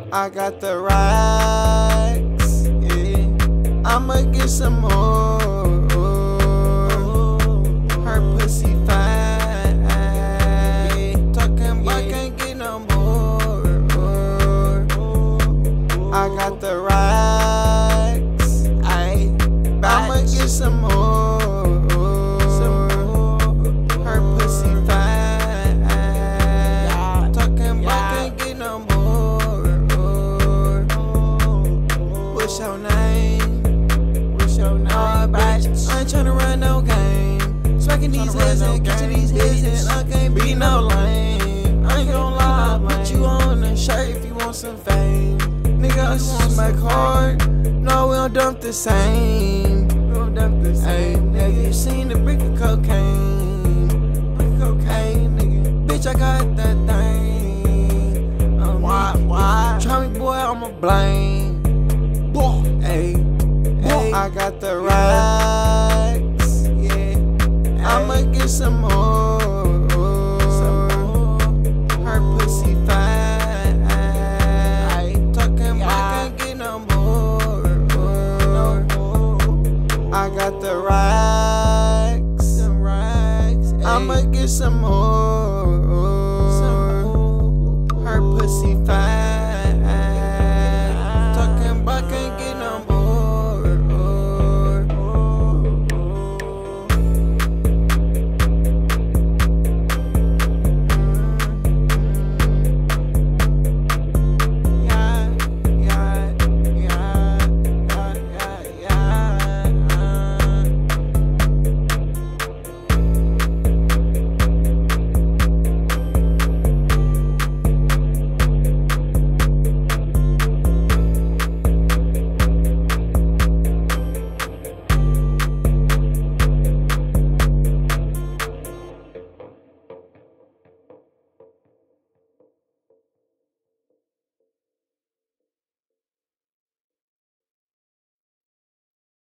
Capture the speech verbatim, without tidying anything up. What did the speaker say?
I got the racks, yeah. I'ma get some more. Her pussy fine, talking about can't get no more. I got the racks, ayy. I'ma get some more. Her pussy fine, talking about can't get no more. What's your name? What's your name, bitch? I ain't tryna run no game. Smacking these heads and catching these hits, and I can't be no lame. I ain't gon' lie, put you on a shirt if you want some fame. Nigga, I just want smack hard. No, we don't dump the same. We don't dump the same. Have you seen the brick of cocaine? Brick of cocaine, nigga. Bitch, I got that thing. Um, why, why? Try me, boy, I'ma blame. Boy, ayy, ayy. I got